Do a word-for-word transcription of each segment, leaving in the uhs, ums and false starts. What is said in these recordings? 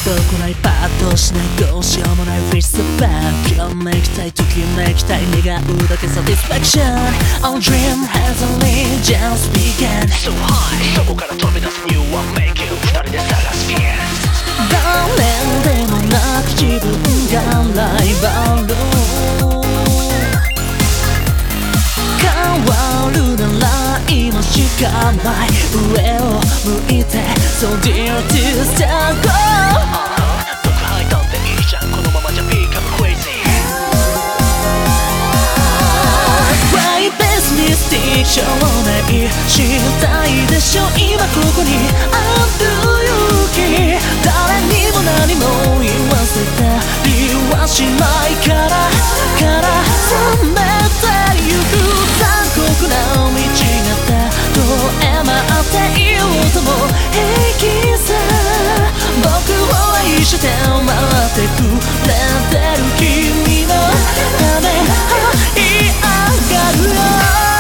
どこないパッとしないどうしようもないフィッシュバーきらめきたいときめきたい願うだけサティスファクション Our dream has only just begun So high そこから飛び出す New One Make You 二人で探す P S 誰でもなく自分がライバル変わるなら今しかない上を向いて So dear to start go 毒吐いたっていいじゃんこのままじゃ Become crazy Why best mystic しょうもないしたいでしょ今ここにある勇気誰にも何も言わせたりはしないからから冷めてゆく残酷な道がどえ待っていようとも平気さ僕を愛して待ってくれてる君のため這い上がるよ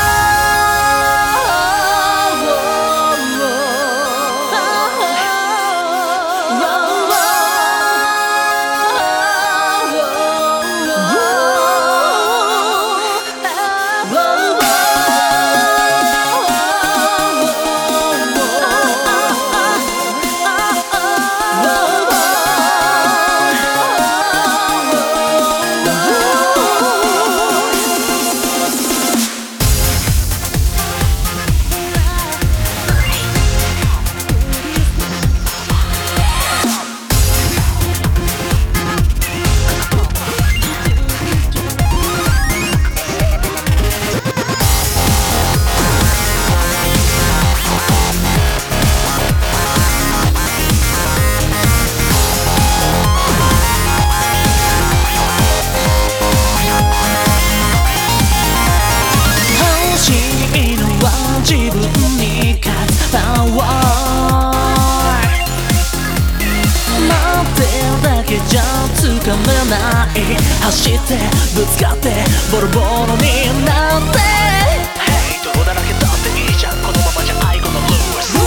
自分に勝つパワー待ってるだけじゃつかめない走ってぶつかってボロボロになって Hey 泥だらけだっていいじゃんこのままじゃ I gonna lose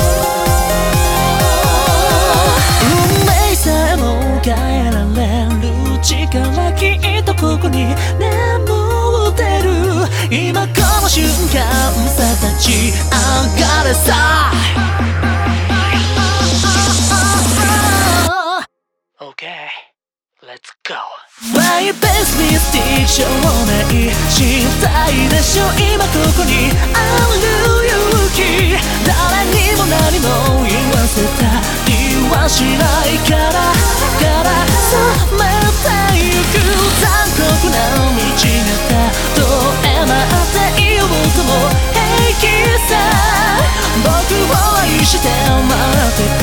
運命さえも変えられる力きっとここに眠ってる今この瞬間さ立ち上がれさ Okay let's go My best mystic しょうもないしたいでしょ今ここにある勇気誰にも何も言わせたりはしないからから冷めてゆく残酷な道がどえ待っていようとも平気さ僕を愛して待って